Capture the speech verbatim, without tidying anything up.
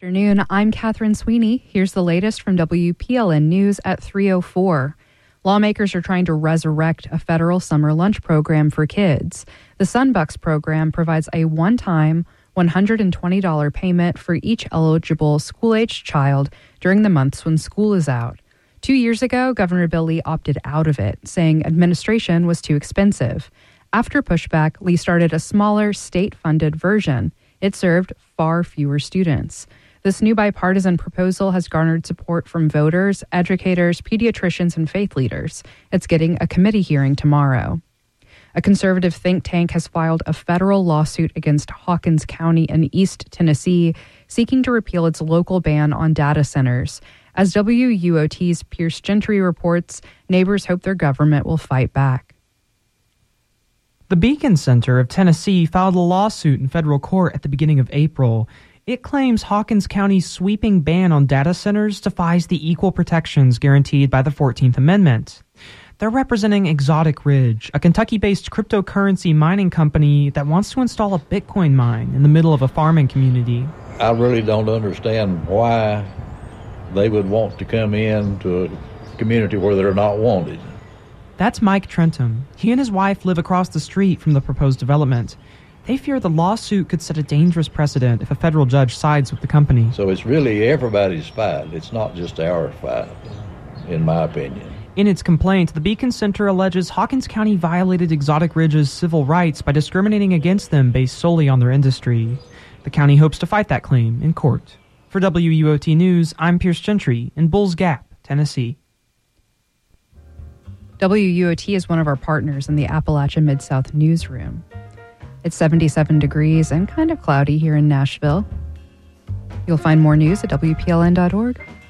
Afternoon, I'm Catherine Sweeney. Here's the latest from W P L N News at three oh four. Lawmakers are trying to resurrect a federal summer lunch program for kids. The Sunbucks program provides a one-time one hundred twenty dollars payment for each eligible school-aged child during the months when school is out. Two years ago, Governor Bill Lee opted out of it, saying administration was too expensive. After pushback, Lee started a smaller, state-funded version. It served far fewer students. This new bipartisan proposal has garnered support from voters, educators, pediatricians, and faith leaders. It's getting a committee hearing tomorrow. A conservative think tank has filed a federal lawsuit against Hawkins County in East Tennessee, seeking to repeal its local ban on data centers. As W U O T's Pierce Gentry reports, neighbors hope their government will fight back. The Beacon Center of Tennessee filed a lawsuit in federal court at the beginning of April. It claims Hawkins County's sweeping ban on data centers defies the equal protections guaranteed by the fourteenth Amendment. They're representing Exotic Ridge, a Kentucky-based cryptocurrency mining company that wants to install a Bitcoin mine in the middle of a farming community. I really don't understand why they would want to come in to a community where they're not wanted. That's Mike Trentum. He and his wife live across the street from the proposed development. They fear the lawsuit could set a dangerous precedent if a federal judge sides with the company. So it's really everybody's fight. It's not just our fight, in my opinion. In its complaint, the Beacon Center alleges Hawkins County violated Exotic Ridge's civil rights by discriminating against them based solely on their industry. The county hopes to fight that claim in court. For W U O T News, I'm Pierce Gentry in Bulls Gap, Tennessee. W U O T is one of our partners in the Appalachia Mid-South newsroom. It's seventy-seven degrees and kind of cloudy here in Nashville. You'll find more news at W P L N dot org.